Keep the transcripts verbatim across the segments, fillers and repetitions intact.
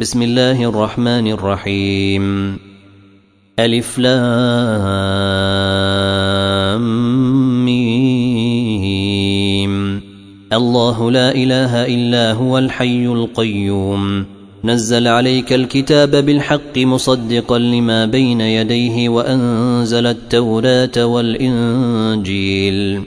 بسم الله الرحمن الرحيم. ألف لام ميم. الله لا إله إلا هو الحي القيوم. نزل عليك الكتاب بالحق مصدقا لما بين يديه وأنزل التوراة والإنجيل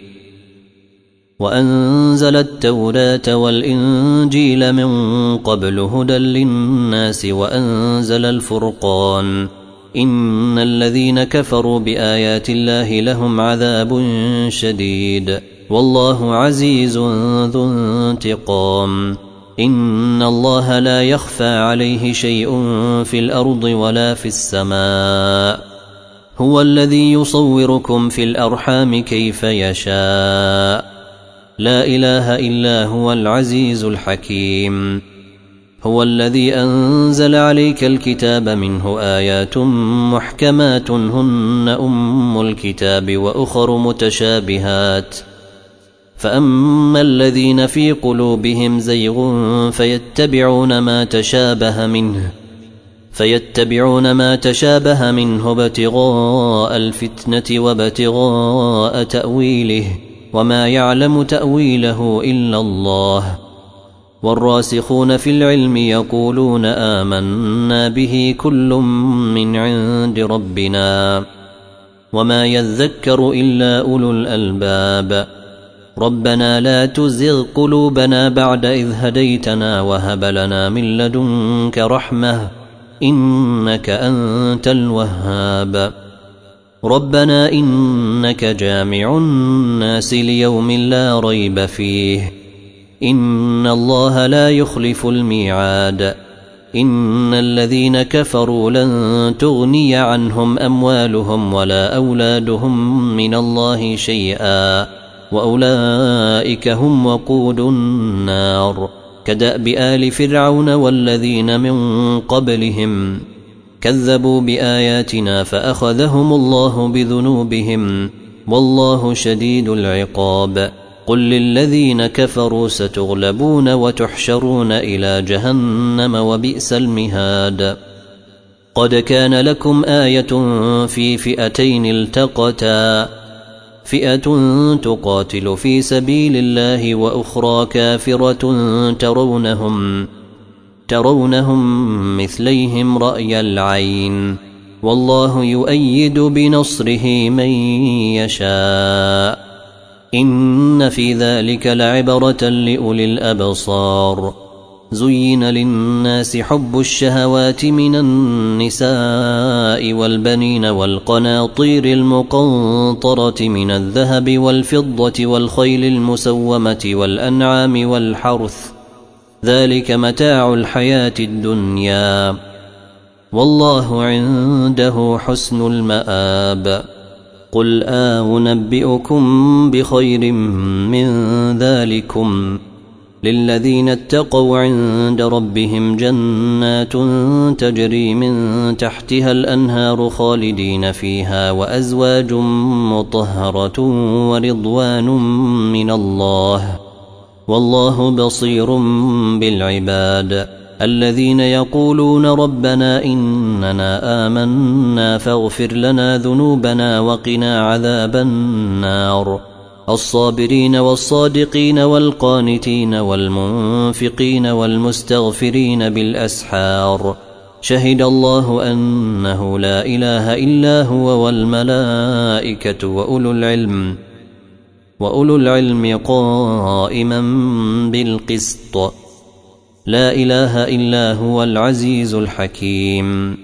وأنزل التوراة والإنجيل من قبل هدى للناس وأنزل الفرقان. إن الذين كفروا بآيات الله لهم عذاب شديد والله عزيز ذو انتقام. إن الله لا يخفى عليه شيء في الأرض ولا في السماء. هو الذي يصوركم في الأرحام كيف يشاء. لا إله إلا هو العزيز الحكيم. هو الذي أنزل عليك الكتاب منه آيات محكمات هن أم الكتاب وأخر متشابهات فأما الذين في قلوبهم زيغ فيتبعون ما تشابه منه فيتبعون ما تشابه منه ابتغاء الفتنة وابتغاء تأويله وما يعلم تأويله إلا الله. والراسخون في العلم يقولون آمنا به كل من عند ربنا وما يذكر إلا أولو الألباب. ربنا لا تزغ قلوبنا بعد إذ هديتنا وهب لنا من لدنك رحمة إنك أنت الوهاب. ربنا إنك جامع الناس ليوم لا ريب فيه إن الله لا يخلف الميعاد. إن الذين كفروا لن تغني عنهم أموالهم ولا أولادهم من الله شيئا وأولئك هم وقود النار. كدأب آل فرعون والذين من قبلهم كذبوا بآياتنا فأخذهم الله بذنوبهم والله شديد العقاب. قل للذين كفروا ستغلبون وتحشرون إلى جهنم وبئس المهاد. قد كان لكم آية في فئتين التقتا فئة تقاتل في سبيل الله وأخرى كافرة ترونهم ترونهم مثليهم رأي العين والله يؤيد بنصره من يشاء. إن في ذلك لعبرة لأولي الأبصار. زين للناس حب الشهوات من النساء والبنين والقناطير المقنطرة من الذهب والفضة والخيل المسومة والأنعام والحرث ذلك متاع الحياة الدنيا والله عنده حسن المآب. قل أنبئكم بخير من ذلكم للذين اتقوا عند ربهم جنات تجري من تحتها الأنهار خالدين فيها وأزواج مطهرة ورضوان من الله والله بصير بالعباد. الذين يقولون ربنا إننا آمنا فاغفر لنا ذنوبنا وقنا عذاب النار. الصابرين والصادقين والقانتين والمنفقين والمستغفرين بالأسحار. شهد الله أنه لا إله إلا هو والملائكة وأولو العلم وأولو العلم قائما بالقسط. لا إله إلا هو العزيز الحكيم.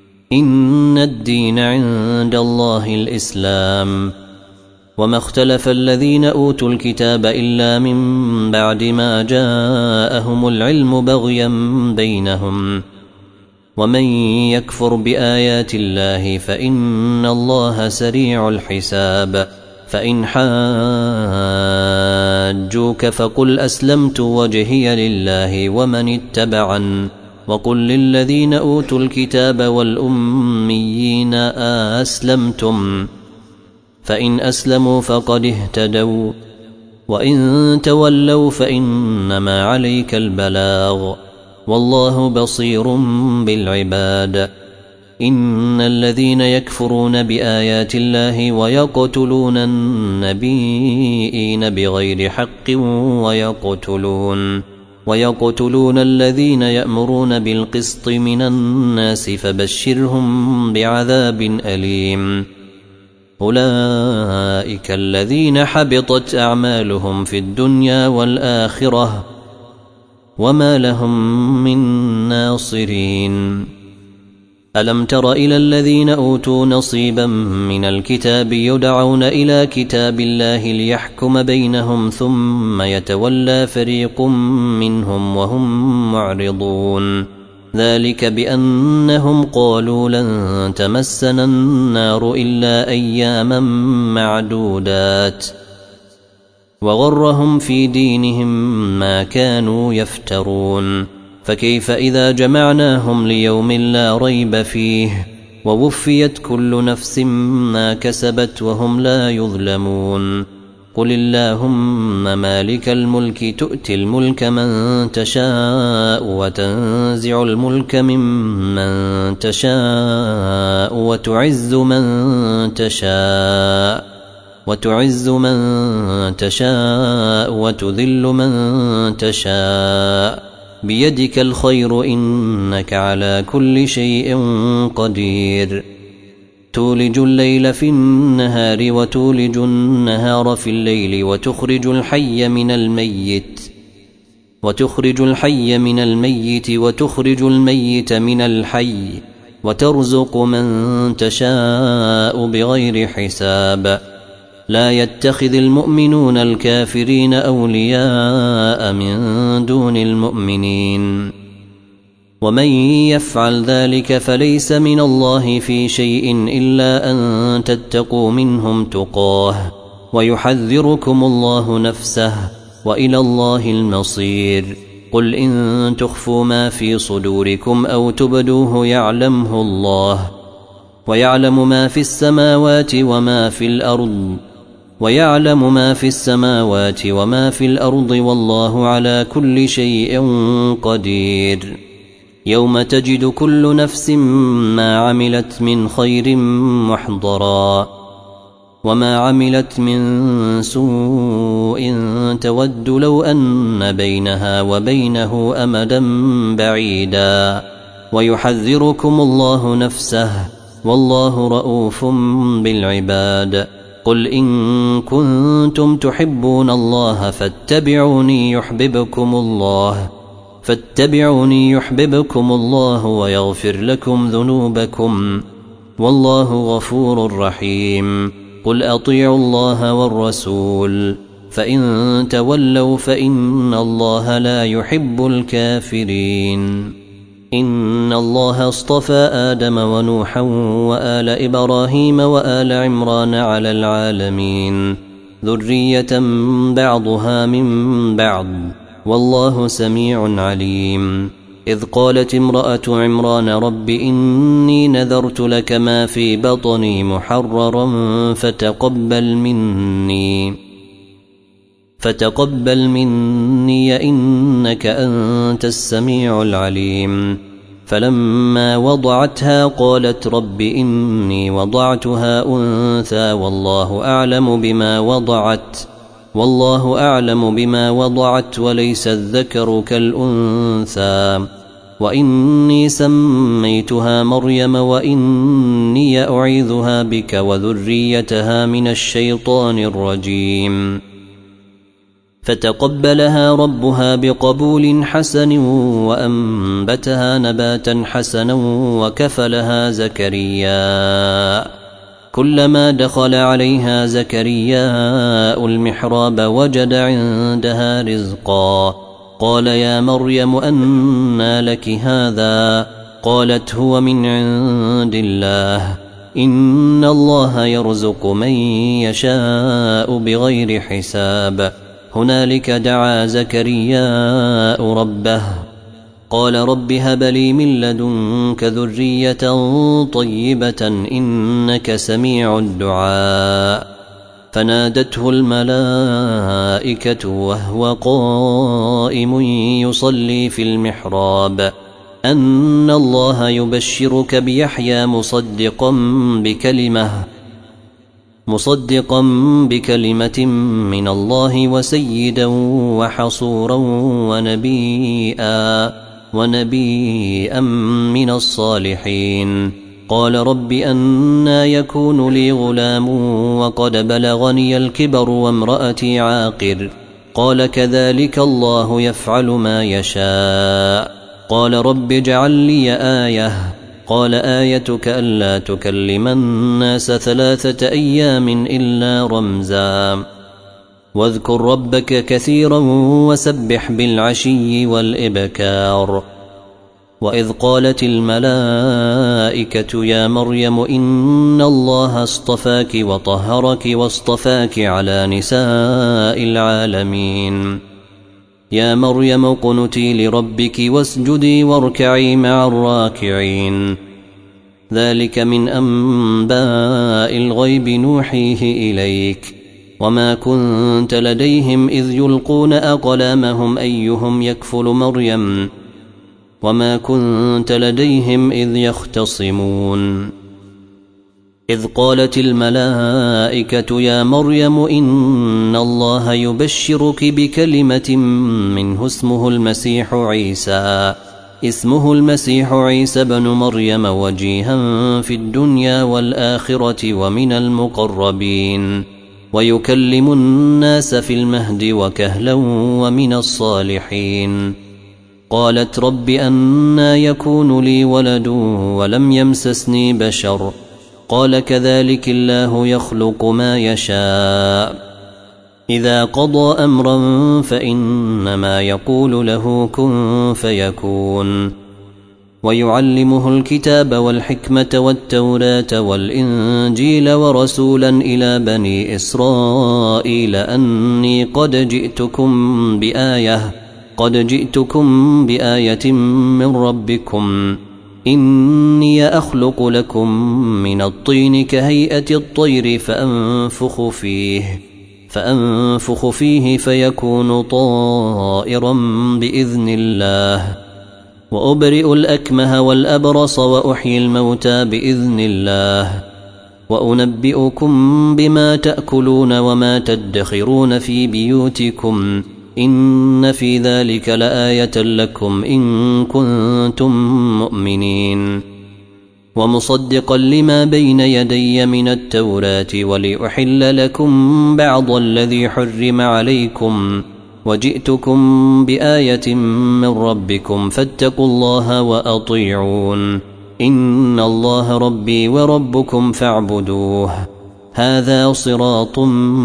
إن الدين عند الله الإسلام وما اختلف الذين أوتوا الكتاب إلا من بعد ما جاءهم العلم بغيا بينهم. ومن يكفر بآيات الله فإن الله سريع الحساب. فإن حاجوك فقل أسلمت وجهي لله ومن اتبعن وقل للذين أوتوا الكتاب والأميين أسلمتم فإن أسلموا فقد اهتدوا وإن تولوا فإنما عليك البلاغ والله بصير بالعباد. إن الذين يكفرون بآيات الله ويقتلون النبيين بغير حق ويقتلون ويقتلون الذين يأمرون بالقسط من الناس فبشرهم بعذاب أليم. أولئك الذين حبطت أعمالهم في الدنيا والآخرة وما لهم من ناصرين. ألم تر إلى الذين أوتوا نصيبا من الكتاب يدعون إلى كتاب الله ليحكم بينهم ثم يتولى فريق منهم وهم معرضون. ذلك بأنهم قالوا لن تمسنا النار إلا أياما معدودات وغرهم في دينهم ما كانوا يفترون. فكيف إذا جمعناهم ليوم لا ريب فيه ووفيت كل نفس ما كسبت وهم لا يظلمون. قل اللهم مالك الملك تؤتي الملك من تشاء وتنزع الملك ممن تشاء وتعز من تشاء وتعز من تشاء وتذل من تشاء بيدك الخير إنك على كل شيء قدير. تولج الليل في النهار وتولج النهار في الليل وتخرج الحي من الميت وتخرج الحي من الميت وتخرج الميت من الحي وترزق من تشاء بغير حساب. لا يتخذ المؤمنون الكافرين أولياء من دون المؤمنين ومن يفعل ذلك فليس من الله في شيء إلا أن تتقوا منهم تقاه ويحذركم الله نفسه وإلى الله المصير. قل إن تخفوا ما في صدوركم أو تبدوه يعلمه الله ويعلم ما في السماوات وما في الأرض ويعلم ما في السماوات وما في الأرض والله على كل شيء قدير. يوم تجد كل نفس ما عملت من خير محضرا وما عملت من سوء تود لو أن بينها وبينه أمدا بعيدا ويحذركم الله نفسه والله رؤوف بالعباد. قل إن كنتم تحبون الله فاتبعوني يحببكم الله فاتبعوني يحببكم الله ويغفر لكم ذنوبكم والله غفور رحيم. قل أطيعوا الله والرسول فإن تولوا فإن الله لا يحب الكافرين. إن الله اصطفى آدم ونوحا وآل إبراهيم وآل عمران على العالمين ذرية بعضها من بعض والله سميع عليم. إذ قالت امرأة عمران رب إني نذرت لك ما في بطني محررا فتقبل مني فتقبل مني إنك أنت السميع العليم. فلما وضعتها قالت رب إني وضعتها أنثى والله أعلم بما وضعت والله أعلم بما وضعت وليس الذكر كالأنثى وإني سميتها مريم وإني أعيذها بك وذريتها من الشيطان الرجيم. فتقبلها ربها بقبول حسن وأنبتها نباتا حسنا وكفلها زكريا. كلما دخل عليها زكرياء المحراب وجد عندها رزقا قال يا مريم أنى لك هذا قالت هو من عند الله إن الله يرزق من يشاء بغير حساب. هنالك دعا زكرياء ربه قال رب هب لي من لدنك ذرية طيبة إنك سميع الدعاء. فنادته الملائكة وهو قائم يصلي في المحراب أن الله يبشرك بيحيى مصدقا بكلمة مصدقا بكلمة من الله وسيدا وحصورا ونبيا ونبيا من الصالحين. قال رب أنى يكون لي غلام وقد بلغني الكبر وامرأتي عاقر. قال كذلك الله يفعل ما يشاء. قال رب اجعل لي آية. قال آيتك ألا تكلم الناس ثلاثة أيام إلا رمزا واذكر ربك كثيرا وسبح بالعشي والإبكار. وإذ قالت الملائكة يا مريم إن الله اصطفاك وطهرك واصطفاك على نساء العالمين. يا مريم اقنتي لربك واسجدي واركعي مع الراكعين. ذلك من أنباء الغيب نوحيه إليك وما كنت لديهم إذ يلقون أقلامهم أيهم يكفل مريم وما كنت لديهم إذ يختصمون. إذ قالت الملائكة يا مريم إن الله يبشرك بكلمة منه اسمه المسيح عيسى اسمه المسيح عيسى بن مريم وجيها في الدنيا والآخرة ومن المقربين ويكلم الناس في المهد وكهلا ومن الصالحين. قالت رب أنى يكون لي ولد ولم يمسسني بشر. قال كذلك الله يخلق ما يشاء إذا قضى أمرا فإنما يقول له كن فيكون. ويعلمه الكتاب والحكمة والتوراة والإنجيل ورسولا إلى بني إسرائيل أني قد جئتكم بآية قد جئتكم بآية من ربكم إني أخلق لكم من الطين كهيئة الطير فأنفخ فيه فأنفخ فيه فيكون طائرا بإذن الله وأبرئ الأكمه والأبرص وأحيي الموتى بإذن الله وأنبئكم بما تأكلون وما تدخرون في بيوتكم إن في ذلك لآية لكم إن كنتم مؤمنين. ومصدقا لما بين يدي من التوراة ولأحل لكم بعض الذي حرم عليكم وجئتكم بآية من ربكم فاتقوا الله وأطيعون إن الله ربي وربكم فاعبدوه هذا صراط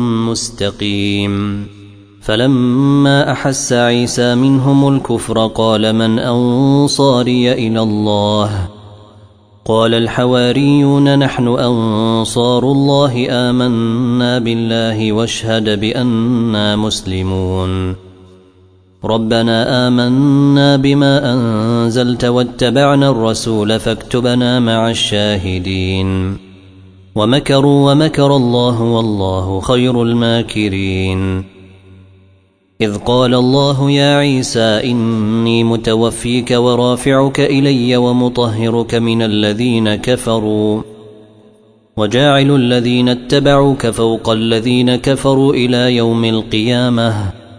مستقيم. فلما أحس عيسى منهم الكفر قال من أنصاري إلى الله قال الحواريون نحن أنصار الله آمنا بالله واشهد بأننا مسلمون. ربنا آمنا بما أنزلت واتبعنا الرسول فاكتبنا مع الشاهدين. ومكروا ومكر الله والله خير الماكرين. إذ قال الله يا عيسى إني متوفيك ورافعك إلي ومطهرك من الذين كفروا وجاعل الذين اتبعوك فوق الذين كفروا إلى يوم القيامة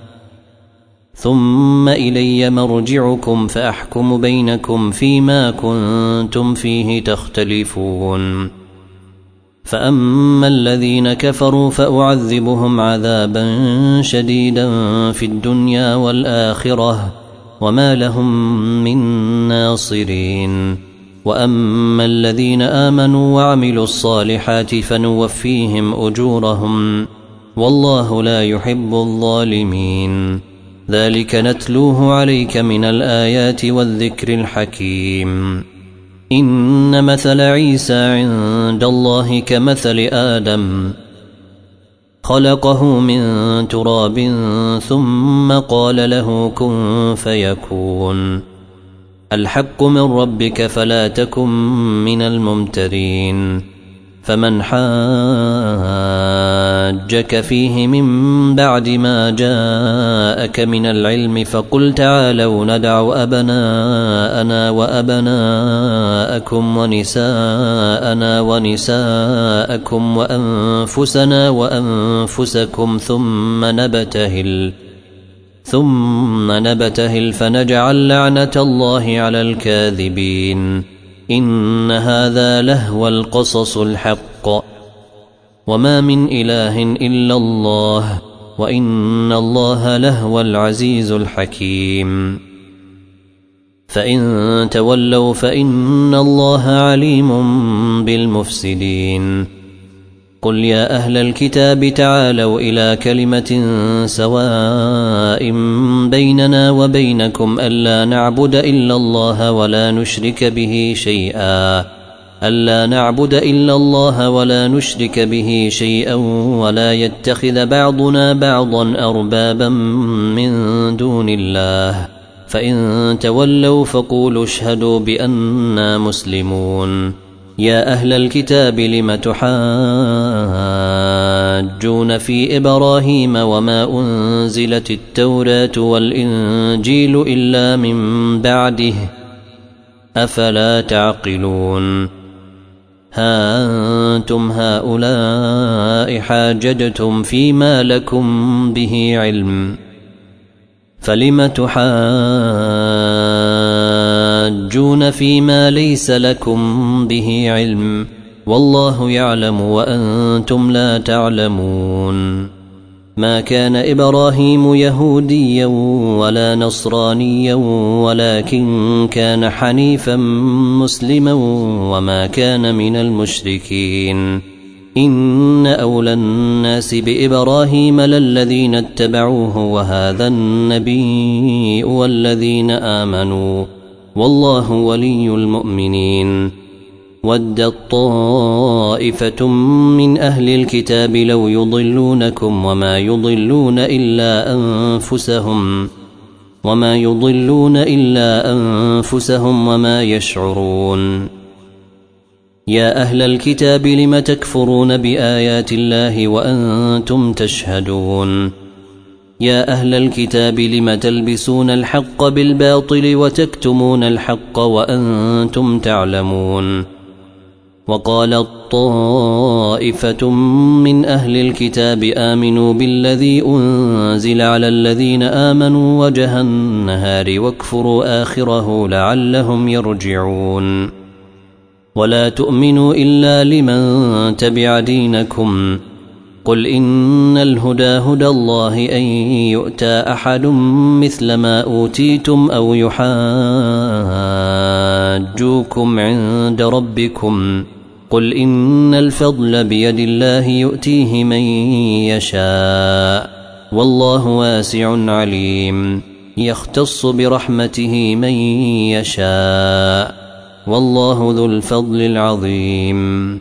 ثم إلي مرجعكم فأحكم بينكم فيما كنتم فيه تختلفون. فأما الذين كفروا فأعذبهم عذابا شديدا في الدنيا والآخرة وما لهم من ناصرين. وأما الذين آمنوا وعملوا الصالحات فنوفيهم أجورهم والله لا يحب الظالمين. ذلك نتلوه عليك من الآيات والذكر الحكيم. إن مثل عيسى عند الله كمثل آدم خلقه من تراب ثم قال له كن فيكون. الحق من ربك فلا تكن من الممترين. فمن حاجك فيه من بعد ما جاءك من العلم فقل تعالوا ندع أبناءنا وأبناءكم ونساءنا ونساءكم وأنفسنا وأنفسكم ثم نبتهل ثم نبتهل فنجعل لعنة الله على الكاذبين إن هذا لهو القصص الحق وما من إله إلا الله وإن الله لهو العزيز الحكيم فإن تولوا فإن الله عليم بالمفسدين قل يا أهل الكتاب تعالوا إلى كلمة سواء بيننا وبينكم ألا نعبد إلا الله ولا نشرك به شيئا ألا نعبد إلا الله ولا نشرك به شيئا ولا يتخذ بعضنا بعضا أربابا من دون الله فإن تولوا فقولوا اشهدوا بأننا مسلمون يا أهل الكتاب لم تحاجون في إبراهيم وما أنزلت التوراة والإنجيل إلا من بعده أفلا تعقلون ها أنتم هؤلاء حاججتم فيما لكم به علم فلم تحاجون فيما ليس لكم به علم والله يعلم وأنتم لا تعلمون ما كان إبراهيم يهوديا ولا نصرانيا ولكن كان حنيفا مسلما وما كان من المشركين إن أولى الناس بإبراهيم للذين اتبعوه وهذا النبي والذين آمنوا والله ولي المؤمنين ودت طائفة من أهل الكتاب لو يضلونكم وما يضلون إلا أنفسهم وما يضلون إلا أنفسهم وما يشعرون يا أهل الكتاب لم تكفرون بآيات الله وأنتم تشهدون يا أهل الكتاب لم تلبسون الحق بالباطل وتكتمون الحق وأنتم تعلمون وقالت طائفة من أهل الكتاب آمنوا بالذي أنزل على الذين آمنوا وجه النهار واكفروا آخره لعلهم يرجعون ولا تؤمنوا إلا لمن تبع دينكم قل إن الهدى هدى الله أن يؤتى أحد مثل ما أوتيتم أو يحاجوكم عند ربكم قل إن الفضل بيد الله يؤتيه من يشاء والله واسع عليم يختص برحمته من يشاء والله ذو الفضل العظيم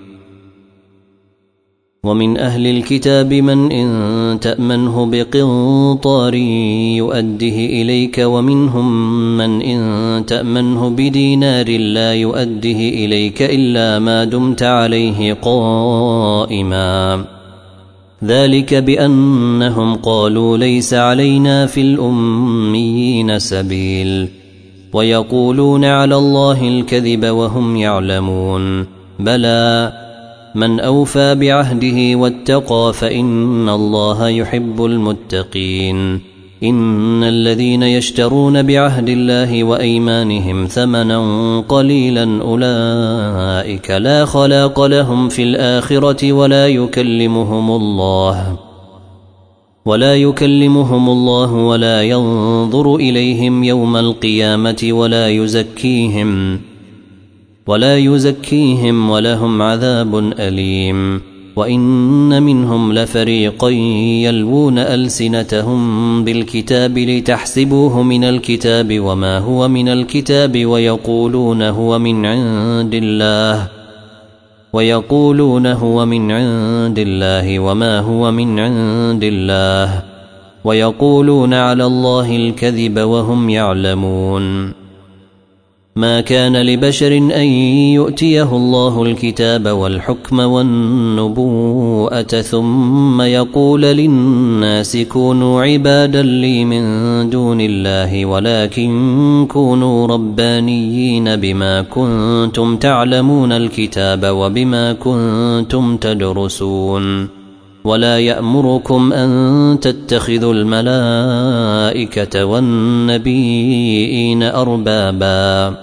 ومن أهل الكتاب من إن تأمنه بقنطار يؤده إليك ومنهم من إن تأمنه بدينار لا يؤده إليك إلا ما دمت عليه قائما ذلك بأنهم قالوا ليس علينا في الأميين سبيل ويقولون على الله الكذب وهم يعلمون بلى من أوفى بعهده واتقى فإن الله يحب المتقين إن الذين يشترون بعهد الله وأيمانهم ثمنا قليلا أولئك لا خلاق لهم في الآخرة ولا يكلمهم الله ولا يكلمهم الله ولا ينظر إليهم يوم القيامة ولا يزكيهم ولا يزكيهم ولهم عذاب أليم وإن منهم لفريقا يلوون ألسنتهم بالكتاب لتحسبوه من الكتاب وما هو من الكتاب ويقولون هو من عند الله ويقولون هو من عند الله وما هو من عند الله ويقولون على الله الكذب وهم يعلمون ما كان لبشر أن يؤتيه الله الكتاب والحكم والنبوءة ثم يقول للناس كونوا عبادا لي من دون الله ولكن كونوا ربانيين بما كنتم تعلمون الكتاب وبما كنتم تدرسون ولا يأمركم أن تتخذوا الملائكة والنبيين أربابا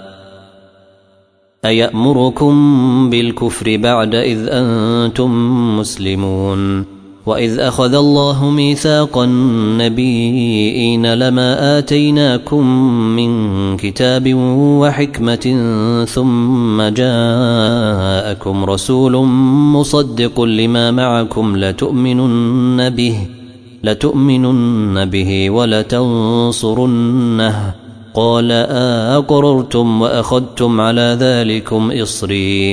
أيأمركم بالكفر بعد إذ أنتم مسلمون وإذ أخذ الله ميثاق النبيين لما آتيناكم من كتاب وحكمة ثم جاءكم رسول مصدق لما معكم لتؤمنن به لتؤمنن به ولتنصرنه قال أقررتم وأخذتم على ذلكم إصري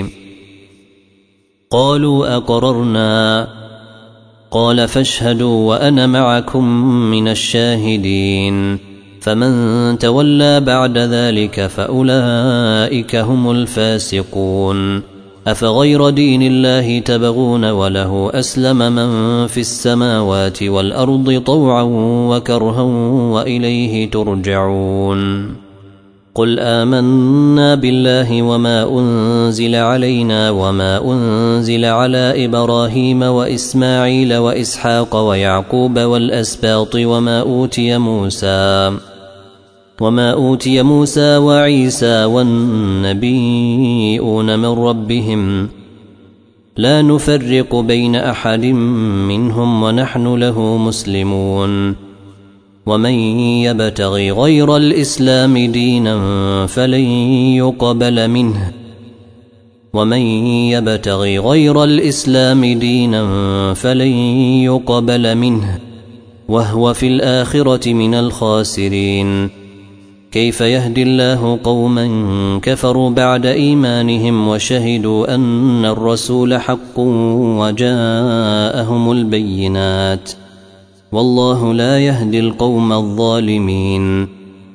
قالوا أقررنا قال فاشهدوا وأنا معكم من الشاهدين فمن تولى بعد ذلك فأولئك هم الفاسقون أفغير دين الله تبغون وله أسلم من في السماوات والأرض طوعا وكرها وإليه ترجعون قل آمنا بالله وما أنزل علينا وما أنزل على إبراهيم وإسماعيل وإسحاق ويعقوب والأسباط وما أوتي موسى وما أوتي موسى وعيسى والنبيون من ربهم لا نفرق بين أحد منهم ونحن له مسلمون ومن يبتغي غير الإسلام دينا فلن يقبل منه ومن يبتغي غير الإسلام دينا فلن يقبل منه وهو في الآخرة من الخاسرين كيف يهدي الله قوما كفروا بعد إيمانهم وشهدوا أن الرسول حق وجاءهم البينات والله لا يهدي القوم الظالمين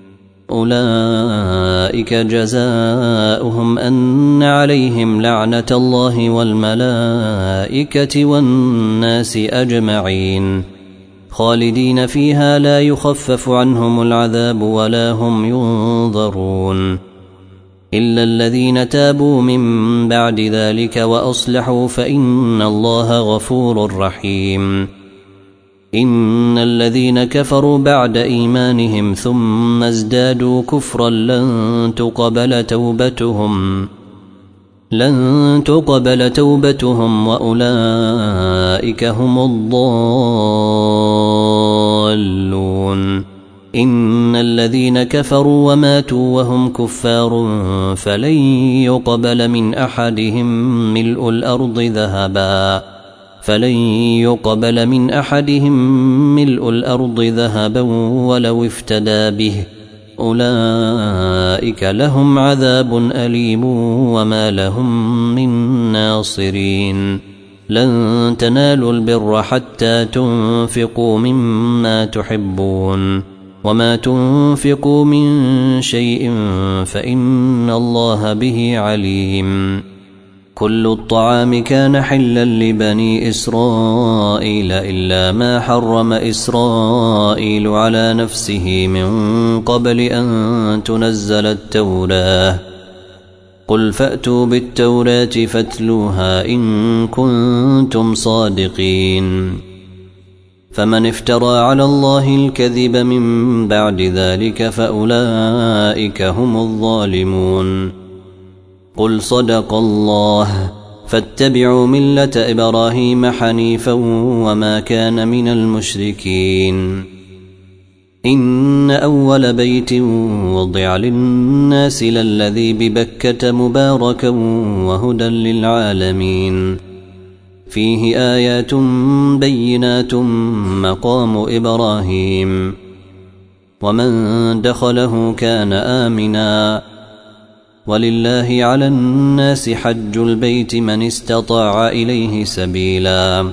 أولئك جزاؤهم أن عليهم لعنة الله والملائكة والناس أجمعين خالدين فيها لا يخفف عنهم العذاب ولا هم ينظرون إلا الذين تابوا من بعد ذلك وأصلحوا فإن الله غفور رحيم إن الذين كفروا بعد إيمانهم ثم ازدادوا كفرا لن تقبل توبتهم لن تقبل توبتهم وأولئك هم الضالون إن الذين كفروا وماتوا وهم كفار فلن يقبل من أحدهم ملء الأرض ذهبا فلن يقبل من أحدهم ملء الأرض ذهبا ولو افتدى به أولئك لهم عذاب أليم وما لهم من ناصرين لن تنالوا البر حتى تنفقوا مما تحبون وما تنفقوا من شيء فإن الله به عليم كل الطعام كان حلا لبني إسرائيل إلا ما حرم إسرائيل على نفسه من قبل أن تنزل التوراة قل فأتوا بالتوراة فاتلوها إن كنتم صادقين فمن افترى على الله الكذب من بعد ذلك فأولئك هم الظالمون قل صدق الله فاتبعوا ملة إبراهيم حنيفا وما كان من المشركين إن أول بيت وضع للناس للذي ببكة مباركا وهدى للعالمين فيه آيات بينات مقام إبراهيم ومن دخله كان آمنا ولله على الناس حج البيت من استطاع إليه سبيلا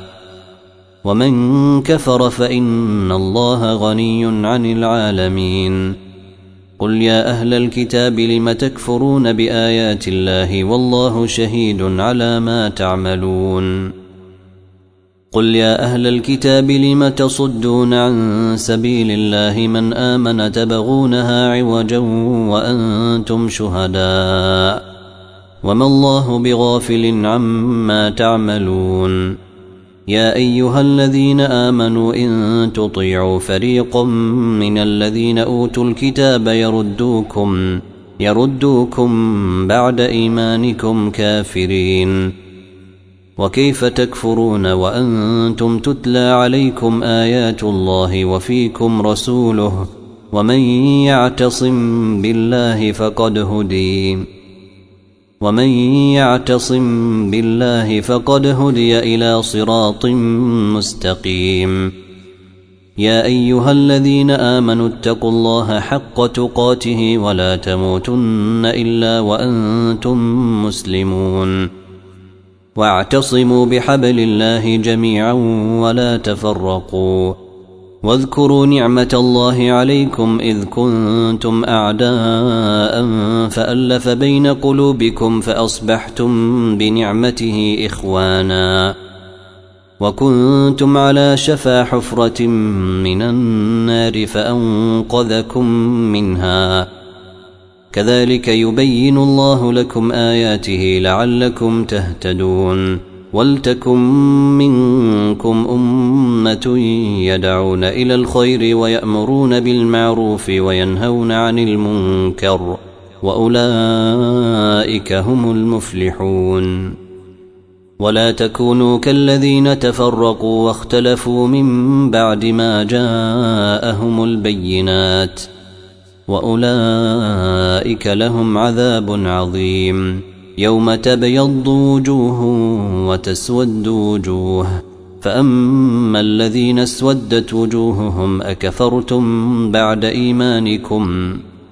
ومن كفر فإن الله غني عن العالمين قل يا أهل الكتاب لم تكفرون بآيات الله والله شهيد على ما تعملون قل يا أهل الكتاب لم تصدون عن سبيل الله من آمن تبغونها عوجا وأنتم شهداء وما الله بغافل عما تعملون يا أيها الذين آمنوا إن تطيعوا فريقا من الذين أوتوا الكتاب يردوكم يردوكم بعد إيمانكم كافرين وكيف تكفرون وأنتم تتلى عليكم آيات الله وفيكم رسوله ومن يعتصم بالله فقد هدي ومن يعتصم بالله فقد هدي إلى صراط مستقيم يا أيها الذين آمنوا اتقوا الله حق تقاته ولا تموتن إلا وأنتم مسلمون واعتصموا بحبل الله جميعا ولا تفرقوا واذكروا نعمة الله عليكم إذ كنتم أعداء فألف بين قلوبكم فأصبحتم بنعمته إخوانا وكنتم على شفا حفرة من النار فأنقذكم منها كذلك يبين الله لكم آياته لعلكم تهتدون ولتكن منكم أمة يدعون إلى الخير ويأمرون بالمعروف وينهون عن المنكر وأولئك هم المفلحون ولا تكونوا كالذين تفرقوا واختلفوا من بعد ما جاءهم البينات وأولئك لهم عذاب عظيم يوم تبيض وجوه وتسود وجوه فأما الذين اسودت وجوههم أكفرتم بعد إيمانكم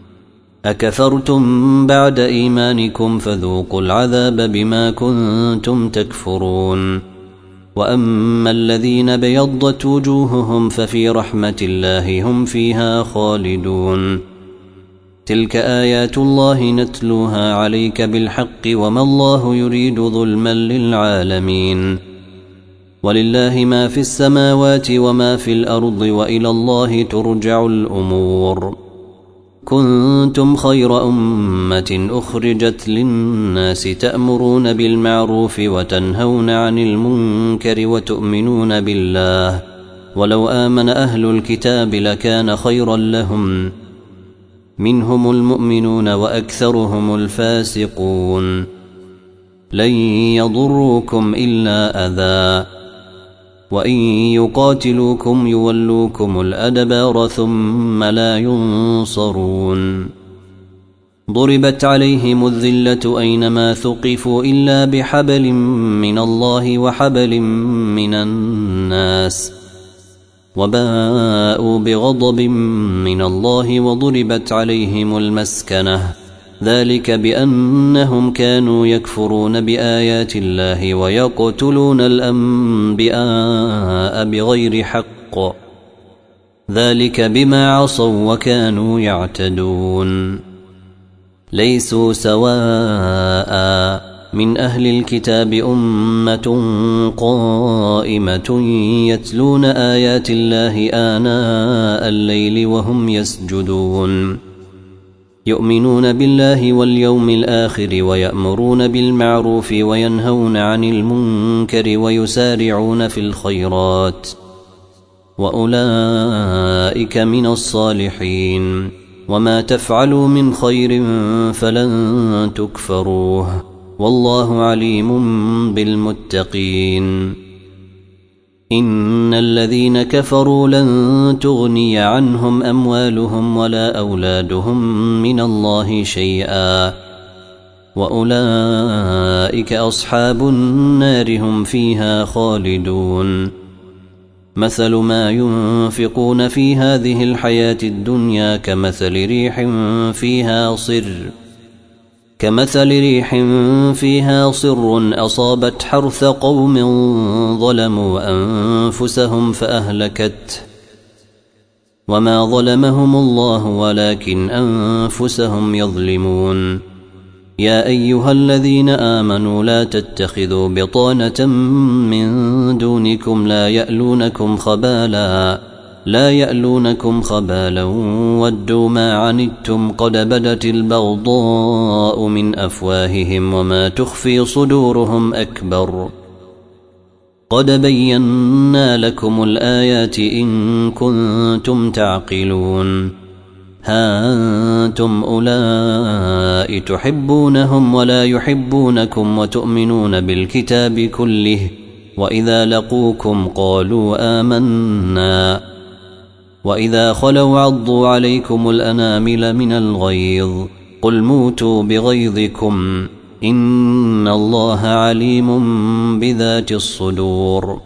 أكفرتم بعد إيمانكم فذوقوا العذاب بما كنتم تكفرون وأما الذين بيضت وجوههم ففي رحمة الله هم فيها خالدون تلك آيات الله نتلوها عليك بالحق وما الله يريد ظلما للعالمين ولله ما في السماوات وما في الأرض وإلى الله ترجع الأمور كنتم خير أمة أخرجت للناس تأمرون بالمعروف وتنهون عن المنكر وتؤمنون بالله ولو آمن أهل الكتاب لكان خيرا لهم منهم المؤمنون وأكثرهم الفاسقون لن يضروكم إلا أذى وإن يقاتلوكم يولوكم الأدبار ثم لا ينصرون ضربت عليهم الذلة أينما ثقفوا إلا بحبل من الله وحبل من الناس وباءوا بغضب من الله وضربت عليهم المسكنة ذلك بأنهم كانوا يكفرون بآيات الله ويقتلون الأنبياء بغير حق ذلك بما عصوا وكانوا يعتدون ليسوا سواء من أهل الكتاب أمة قائمة يتلون آيات الله آناء الليل وهم يسجدون يؤمنون بالله واليوم الآخر ويأمرون بالمعروف وينهون عن المنكر ويسارعون في الخيرات وأولئك من الصالحين وما تفعلوا من خير فلن تكفروه والله عليم بالمتقين إن الذين كفروا لن تغني عنهم أموالهم ولا أولادهم من الله شيئا وأولئك أصحاب النار هم فيها خالدون مثل ما ينفقون في هذه الحياة الدنيا كمثل ريح فيها صر كمثل ريح فيها صر أصابت حرث قوم ظلموا أنفسهم فأهلكته وما ظلمهم الله ولكن أنفسهم يظلمون. يا أيها الذين آمنوا لا تتخذوا بطانة من دونكم لا يألونكم خبالا لا يألونكم خبالا ودوا ما عنتم قد بدت البغضاء من أفواههم وما تخفي صدورهم أكبر قد بينا لكم الآيات إن كنتم تعقلون. ها أنتم أولئك تحبونهم ولا يحبونكم وتؤمنون بالكتاب كله وإذا لقوكم قالوا آمنا وإذا خلوا عضوا عليكم الأنامل من الغيظ قل موتوا بغيظكم إن الله عليم بذات الصدور.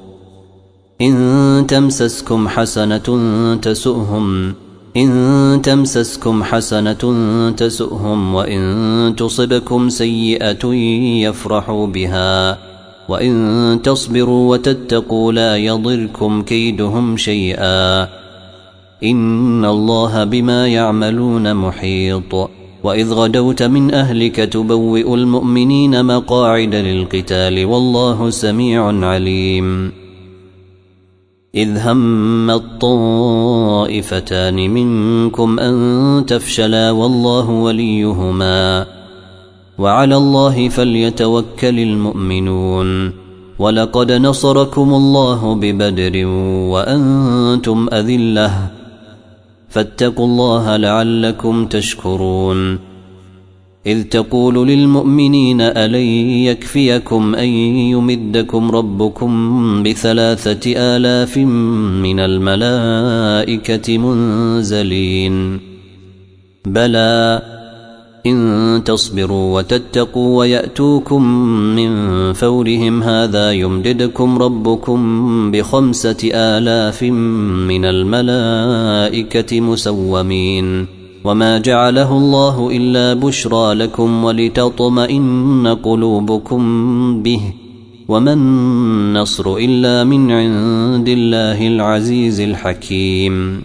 إن تمسسكم حسنة تسؤهم إن تمسسكم حسنة تسؤهم وإن تصبكم سيئة يفرحوا بها وإن تصبروا وتتقوا لا يضركم كيدهم شيئا إن الله بما يعملون محيط. وإذ غدوت من أهلك تبوئ المؤمنين مقاعد للقتال والله سميع عليم. إذ هم الطائفتان منكم أن تفشلا والله وليهما وعلى الله فليتوكل المؤمنون. ولقد نصركم الله ببدر وأنتم أذلة فاتقوا الله لعلكم تشكرون. إذ تقول للمؤمنين ألن يكفيكم أن يمدكم ربكم بثلاثة آلاف من الملائكة منزلين بلى إن تصبروا وتتقوا ويأتوكم من فورهم هذا يمددكم ربكم بخمسة آلاف من الملائكة مسومين وما جعله الله إلا بشرى لكم ولتطمئن قلوبكم به وما النصر إلا من عند الله العزيز الحكيم.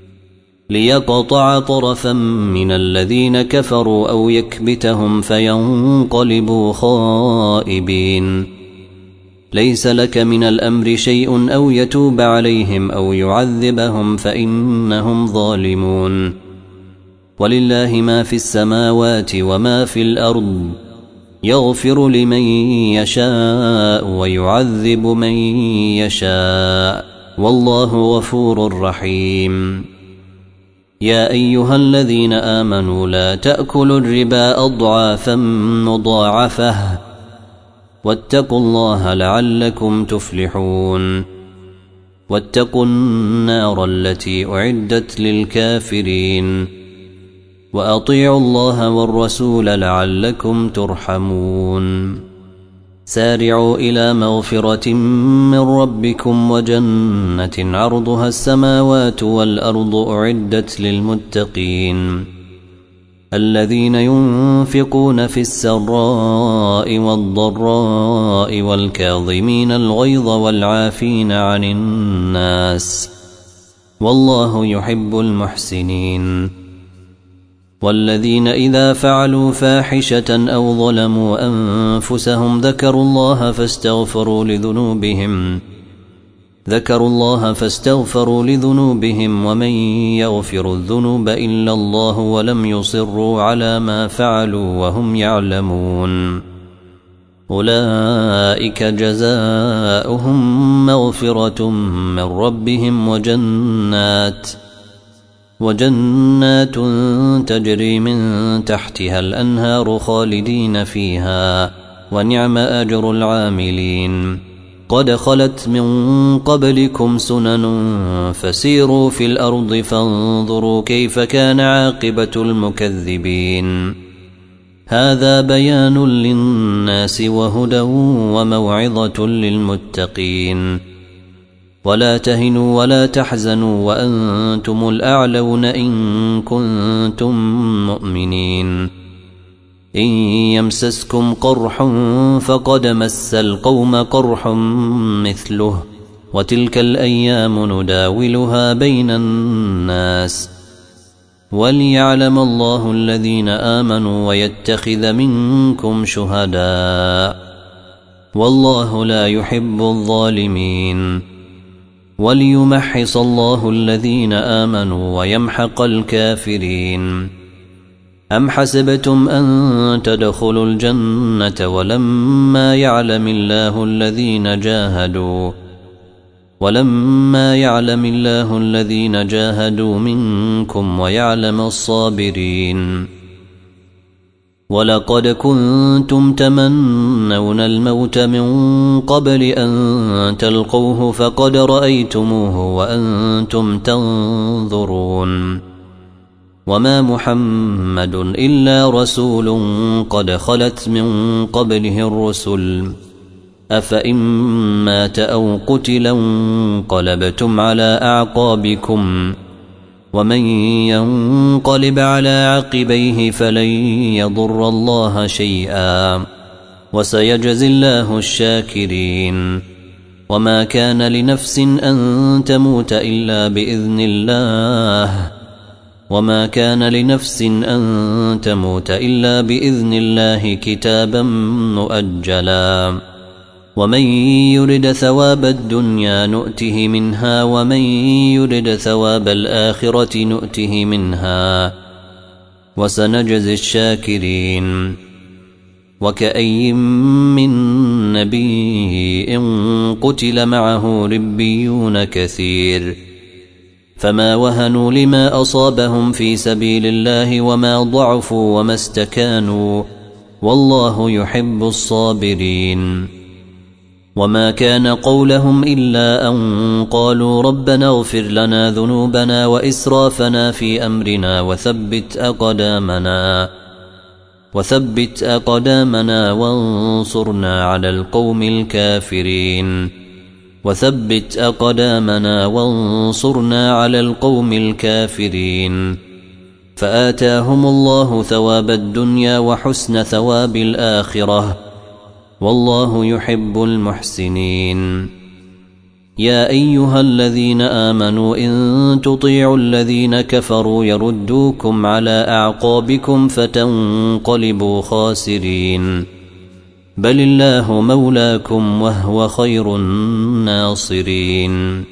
ليقطع طرفا من الذين كفروا أو يكبتهم فينقلبوا خائبين. ليس لك من الأمر شيء أو يتوب عليهم أو يعذبهم فإنهم ظالمون. ولله ما في السماوات وما في الأرض يغفر لمن يشاء ويعذب من يشاء والله غفور رحيم. يا أيها الذين آمنوا لا تأكلوا الربا أضعافا مضاعفة واتقوا الله لعلكم تفلحون. واتقوا النار التي أعدت للكافرين وأطيعوا الله والرسول لعلكم ترحمون. سارعوا إلى مغفرة من ربكم وجنة عرضها السماوات والأرض أعدت للمتقين الذين ينفقون في السراء والضراء والكاظمين الغيظ والعافين عن الناس والله يحب المحسنين. والذين إذا فعلوا فاحشة أو ظلموا أنفسهم ذكروا الله فاستغفروا لذنوبهم ذكروا الله فاستغفروا لذنوبهم ومن يغفر الذنوب إلا الله ولم يصروا على ما فعلوا وهم يعلمون أولئك جزاؤهم مغفرة من ربهم وجنات وجنات تجري من تحتها الأنهار خالدين فيها ونعم أجر العاملين. قد خلت من قبلكم سنن فسيروا في الأرض فانظروا كيف كان عاقبة المكذبين. هذا بيان للناس وهدى وموعظة للمتقين. ولا تهنوا ولا تحزنوا وأنتم الأعلون إن كنتم مؤمنين. إن يمسسكم قرح فقد مس القوم قرح مثله وتلك الأيام نداولها بين الناس وليعلم الله الذين آمنوا ويتخذ منكم شهداء والله لا يحب الظالمين وليمحص الله الذين آمنوا ويمحق الكافرين. أم حسبتم أن تدخلوا الجنة ولما يعلم الله الذين جاهدوا ولما يعلم الله الذين جاهدوا منكم ويعلم الصابرين. ولقد كنتم تمنون الموت من قبل أن تلقوه فقد رأيتموه وأنتم تنظرون وما محمد إلا رسول قد خلت من قبله الرسل أفإن مات أو قتلا انقلبتم على أعقابكم ومن ينقلب على عقبيه فلن يضر الله شيئا وسيجزي الله الشاكرين. وما كان لنفس أن تموت إلا بإذن الله وما كان لنفس أن تموت إلا بإذن الله كتابا مؤجلا ومن يرد ثواب الدنيا نؤته منها ومن يرد ثواب الآخرة نؤته منها وسنجزي الشاكرين. وكأي من نبي قتل معه ربيون كثير فما وهنوا لما أصابهم في سبيل الله وما ضعفوا وما استكانوا والله يحب الصابرين. وما كان قولهم إلا أن قالوا ربنا اغفر لنا ذنوبنا وإسرافنا في أمرنا وثبت أقدامنا وثبت أقدامنا وانصرنا على القوم الكافرين وثبت أقدامنا وانصرنا على القوم الكافرين. فآتاهم الله ثواب الدنيا وحسن ثواب الآخرة والله يحب المحسنين. يا أيها الذين آمنوا إن تطيعوا الذين كفروا يردوكم على أعقابكم فتنقلبوا خاسرين بل الله مولاكم وهو خير الناصرين.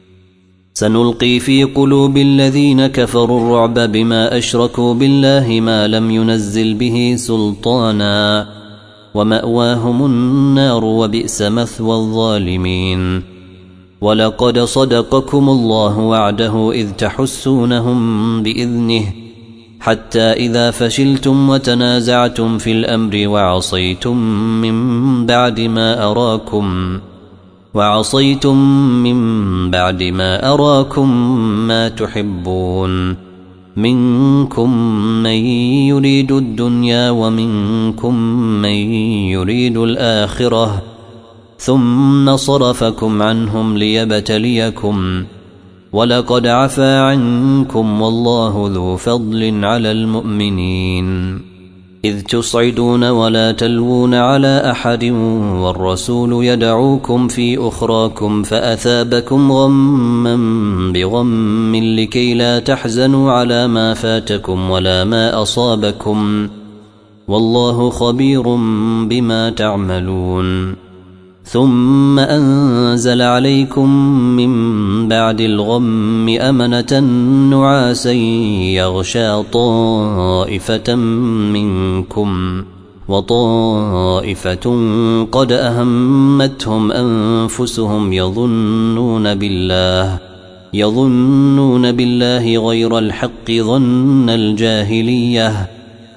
سنلقي في قلوب الذين كفروا الرعب بما أشركوا بالله ما لم ينزل به سلطانا ومأواهم النار وبئس مثوى الظالمين. ولقد صدقكم الله وعده إذ تحسونهم بإذنه حتى إذا فشلتم وتنازعتم في الأمر وعصيتم من بعد ما أراكم وعصيتم من بعد ما أراكم ما تحبون منكم من يريد الدنيا ومنكم من يريد الآخرة ثم صرفكم عنهم ليبتليكم ولقد عفا عنكم والله ذو فضل على المؤمنين. إذ تصعدون ولا تلوون على أحد والرسول يدعوكم في أخراكم فأثابكم غما بغم لكي لا تحزنوا على ما فاتكم ولا ما أصابكم والله خبير بما تعملون. ثم أنزل عليكم من بعد الغم أمنة نعاسا يغشى طائفة منكم وطائفة قد أهمتهم أنفسهم يظنون بالله يظنون بالله غير الحق ظن الجاهلية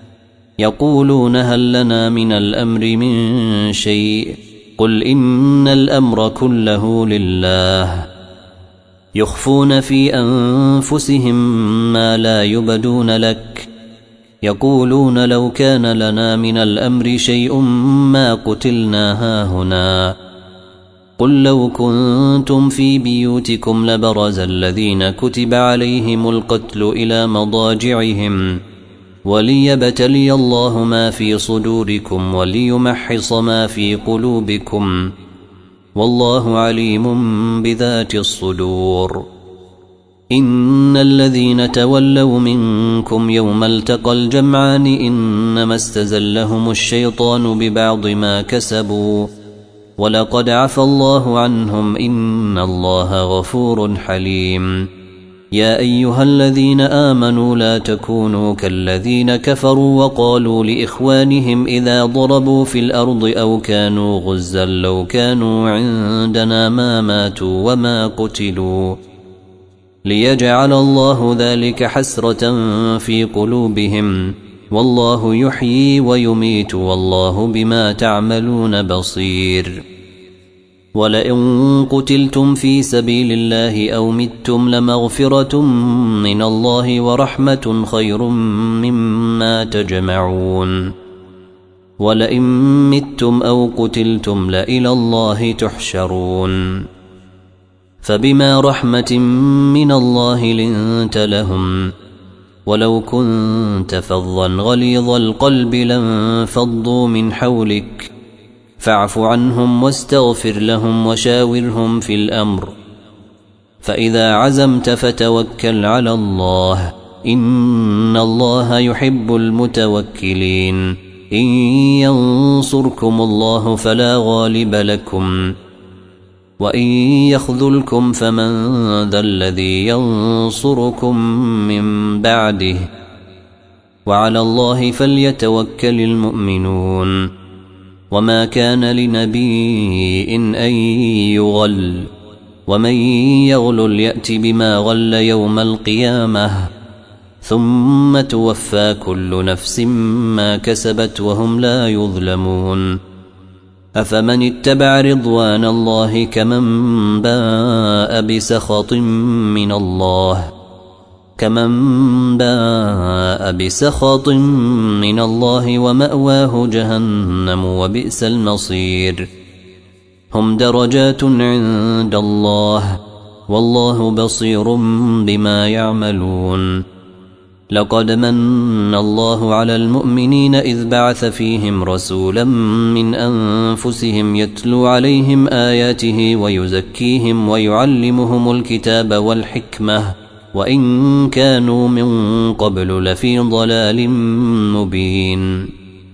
يقولون هل لنا من الأمر من شيء قل إن الأمر كله لله يخفون في أنفسهم ما لا يبدون لك يقولون لو كان لنا من الأمر شيء ما قتلنا هاهنا قل لو كنتم في بيوتكم لبرز الذين كتب عليهم القتل إلى مضاجعهم وليبتلي الله ما في صدوركم وليمحص ما في قلوبكم والله عليم بذات الصدور. إن الذين تولوا منكم يوم التقى الجمعان إنما استزلهم الشيطان ببعض ما كسبوا ولقد عفى الله عنهم إن الله غفور حليم. يا أيها الذين آمنوا لا تكونوا كالذين كفروا وقالوا لإخوانهم إذا ضربوا في الأرض أو كانوا غزا لو كانوا عندنا ما ماتوا وما قتلوا ليجعل الله ذلك حسرة في قلوبهم والله يحيي ويميت والله بما تعملون بصير. ولئن قتلتم في سبيل الله أو متم لمغفرة من الله ورحمة خير مما تجمعون. ولئن متم أو قتلتم لإلى الله تحشرون. فبما رحمة من الله لنت لهم ولو كنت فظا غليظ القلب لانفضوا من حولك فاعف عنهم واستغفر لهم وشاورهم في الأمر فإذا عزمت فتوكل على الله إن الله يحب المتوكلين. إن ينصركم الله فلا غالب لكم وإن يخذلكم فمن ذا الذي ينصركم من بعده وعلى الله فليتوكل المؤمنون. وما كان لنبي إن أن يغل ومن يغل يأت بما غل يوم القيامة ثم توفى كل نفس ما كسبت وهم لا يظلمون. أفمن اتبع رضوان الله كمن باء بسخط من الله كمن باء بسخط من الله ومأواه جهنم وبئس المصير. هم درجات عند الله والله بصير بما يعملون. لقد من الله على المؤمنين إذ بعث فيهم رسولا من أنفسهم يتلو عليهم آياته ويزكيهم ويعلمهم الكتاب والحكمة وإن كانوا من قبل لفي ضلال مبين.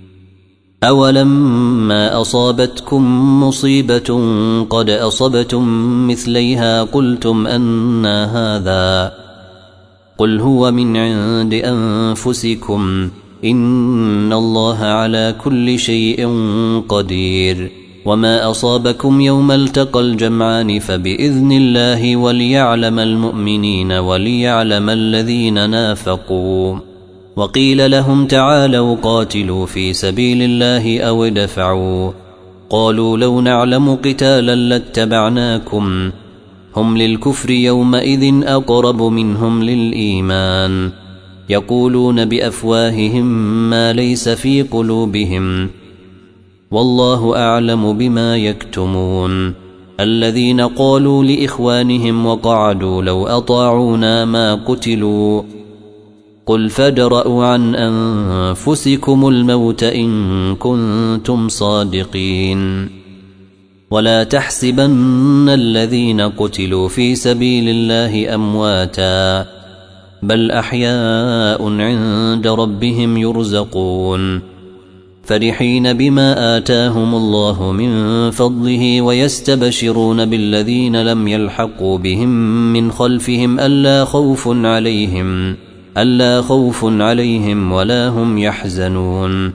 أولما أصابتكم مصيبة قد أصبتم مثليها قلتم أنى هذا قل هو من عند أنفسكم إن الله على كل شيء قدير. وما أصابكم يوم التقى الجمعان فبإذن الله وليعلم المؤمنين وليعلم الذين نافقوا. وقيل لهم تعالوا قاتلوا في سبيل الله أو ادفعوا قالوا لو نعلم قتالا لاتبعناكم هم للكفر يومئذ أقرب منهم للإيمان يقولون بأفواههم ما ليس في قلوبهم والله أعلم بما يكتمون. الذين قالوا لإخوانهم وقعدوا لو أطاعونا ما قتلوا قل فادرءوا عن أنفسكم الموت إن كنتم صادقين. ولا تحسبن الذين قتلوا في سبيل الله أمواتا بل أحياء عند ربهم يرزقون فرحين بما آتاهم الله من فضله ويستبشرون بالذين لم يلحقوا بهم من خلفهم ألا خوف عليهم ألا خوف عليهم ولا هم يحزنون.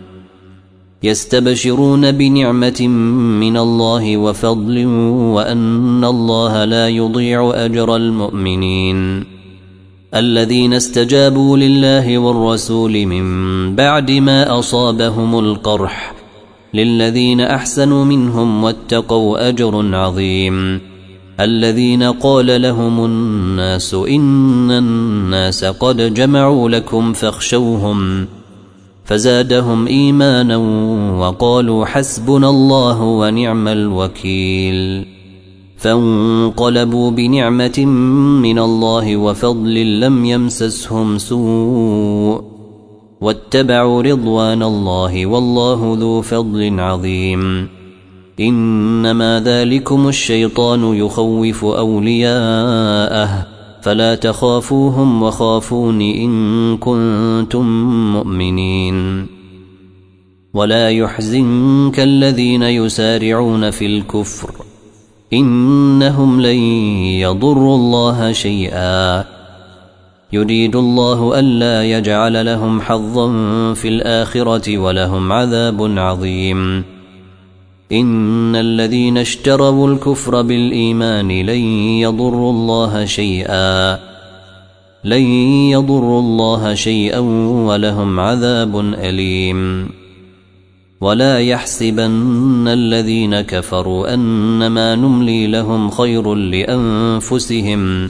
يستبشرون بنعمة من الله وفضل وأن الله لا يضيع أجر المؤمنين. الذين استجابوا لله والرسول من بعد ما أصابهم القرح للذين أحسنوا منهم واتقوا أجر عظيم. الذين قال لهم الناس إن الناس قد جمعوا لكم فاخشوهم فزادهم إيمانا وقالوا حسبنا الله ونعم الوكيل. فانقلبوا بنعمة من الله وفضل لم يمسسهم سوء واتبعوا رضوان الله والله ذو فضل عظيم. إنما ذلكم الشيطان يخوف أولياءه فلا تخافوهم وخافون إن كنتم مؤمنين. ولا يحزنك الذين يسارعون في الكفر إنهم لن يضروا الله شيئا يريد الله ألا يجعل لهم حظا في الآخرة ولهم عذاب عظيم. إن الذين اشتروا الكفر بالإيمان لن يضروا الله شيئا لن يضروا الله شيئا ولهم عذاب أليم. ولا يحسبن الذين كفروا أنما نملي لهم خير لأنفسهم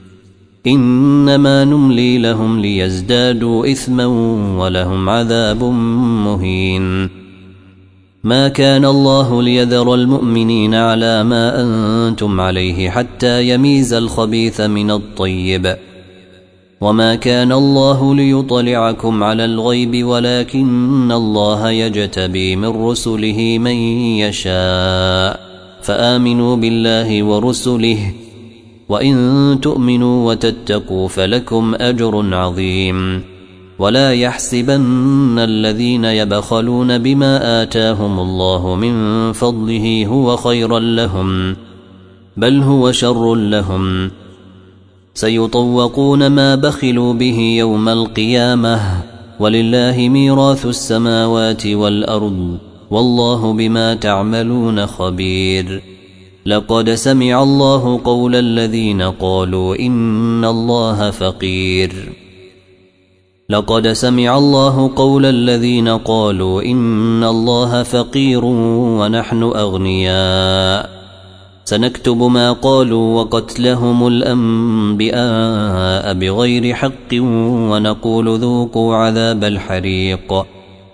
إنما نملي لهم ليزدادوا إثما ولهم عذاب مهين. ما كان الله ليذر المؤمنين على ما أنتم عليه حتى يميز الخبيث من الطيب وما كان الله ليطلعكم على الغيب ولكن الله يجتبي من رسله من يشاء فآمنوا بالله ورسله وإن تؤمنوا وتتقوا فلكم أجر عظيم. ولا يحسبن الذين يبخلون بما آتاهم الله من فضله هو خيرا لهم بل هو شر لهم سيطوقون ما بخلوا به يوم القيامة ولله ميراث السماوات والأرض والله بما تعملون خبير. لقد سمع الله قول الذين قالوا إن الله فقير لقد سمع الله قول الذين قالوا إن الله فقير ونحن أغنياء سنكتب ما قالوا وقتلهم الأنبياء بغير حق ونقول ذوقوا عذاب الحريق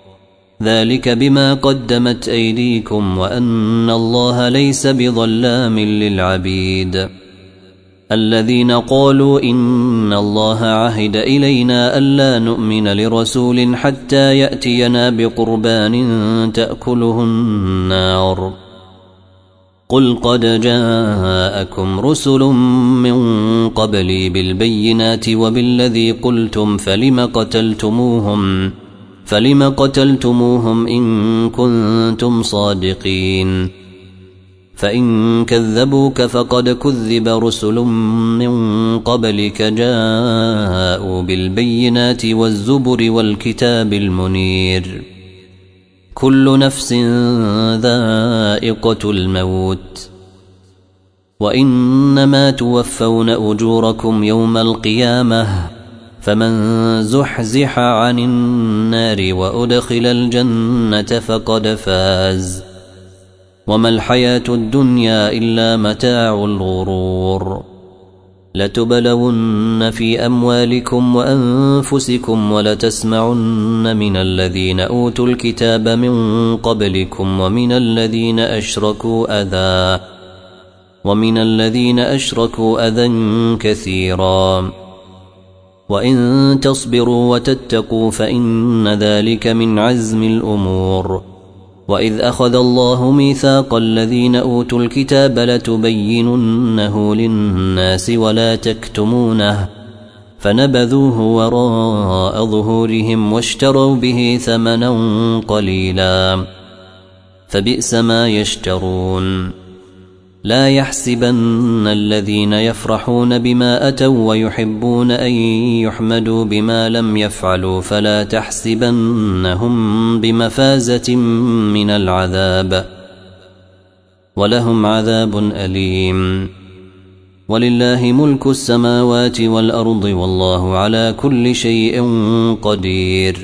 ذلك بما قدمت أيديكم وأن الله ليس بظلام للعبيد. الذين قالوا إن الله عهد إلينا ألا نؤمن لرسول حتى يأتينا بقربان تأكله النار قل قد جاءكم رسل من قبلي بالبينات وبالذي قلتم فلم قتلتموهم فلم قتلتموهم إن كنتم صادقين. فإن كذبوك فقد كذب رسل من قبلك جاءوا بالبينات والزبر والكتاب المنير. كل نفس ذائقة الموت وإنما توفون أجوركم يوم القيامة فمن زحزح عن النار وأدخل الجنة فقد فاز وما الحياة الدنيا إلا متاع الغرور. لتبلون في أموالكم وأنفسكم ولتسمعن من الذين أوتوا الكتاب من قبلكم ومن الذين أشركوا أذى ومن الذين أشركوا أذى كثيرا وإن تصبروا وتتقوا فإن ذلك من عزم الأمور. وإذ أخذ الله ميثاق الذين أوتوا الكتاب لتبيننه للناس ولا تكتمونه فنبذوه وراء ظهورهم واشتروا به ثمنا قليلا فبئس ما يشترون. لا يحسبن الذين يفرحون بما أتوا ويحبون أن يحمدوا بما لم يفعلوا فلا تحسبنهم بمفازة من العذاب ولهم عذاب أليم. ولله ملك السماوات والأرض والله على كل شيء قدير.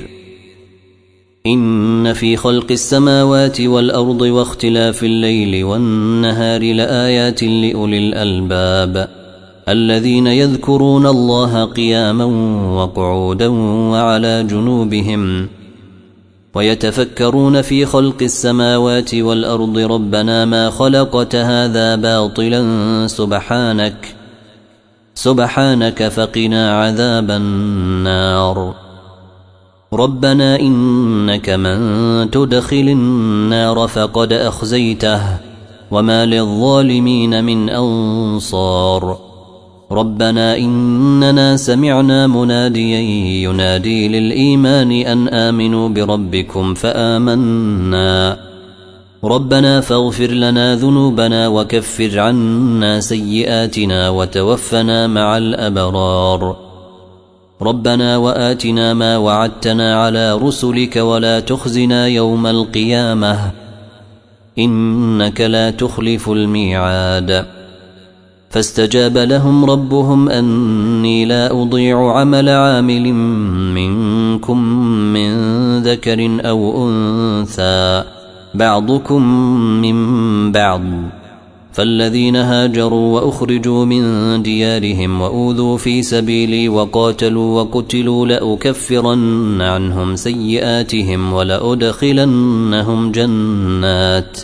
إن في خلق السماوات والأرض واختلاف الليل والنهار لآيات لأولي الألباب الذين يذكرون الله قياما وقعودا وعلى جنوبهم ويتفكرون في خلق السماوات والأرض ربنا ما خلقت هذا باطلا سبحانك سبحانك فقنا عذاب النار. ربنا إنك من تدخل النار فقد أخزيته وما للظالمين من أنصار ربنا إننا سمعنا مناديا ينادي للإيمان أن آمنوا بربكم فآمنا ربنا فاغفر لنا ذنوبنا وكفر عنا سيئاتنا وتوفنا مع الأبرار ربنا وآتنا ما وعدتنا على رسلك ولا تخزنا يوم القيامة إنك لا تخلف الميعاد فاستجاب لهم ربهم أني لا أضيع عمل عامل منكم من ذكر أو أنثى بعضكم من بعض فالذين هاجروا وأخرجوا من ديارهم وأوذوا في سبيلي وقاتلوا وقتلوا لأكفرن عنهم سيئاتهم ولأدخلنهم جنات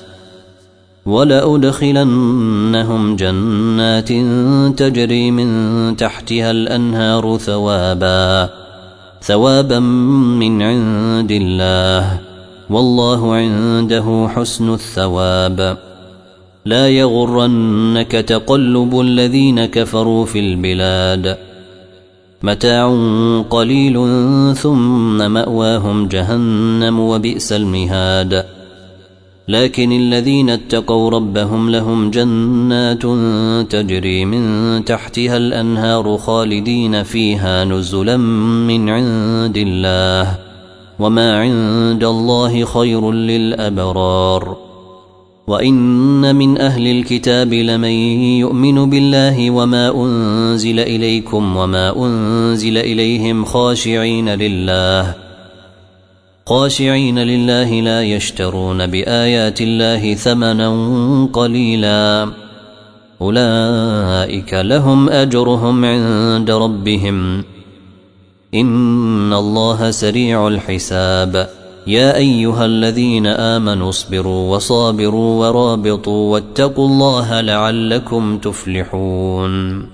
ولأدخلنهم جنات تجري من تحتها الأنهار ثوابا ثوابا من عند الله والله عنده حسن الثواب لا يغرنك تقلب الذين كفروا في البلاد متاع قليل ثم مأواهم جهنم وبئس المهاد لكن الذين اتقوا ربهم لهم جنات تجري من تحتها الأنهار خالدين فيها نزلا من عند الله وما عند الله خير للأبرار وإن من أهل الكتاب لمن يؤمن بالله وما أنزل إليكم وما أنزل إليهم خاشعين لله خاشعين لله لا يشترون بآيات الله ثمنا قليلا أولئك لهم أجرهم عند ربهم إن الله سريع الحساب يا أيها الذين آمنوا اصبروا وصابروا ورابطوا واتقوا الله لعلكم تفلحون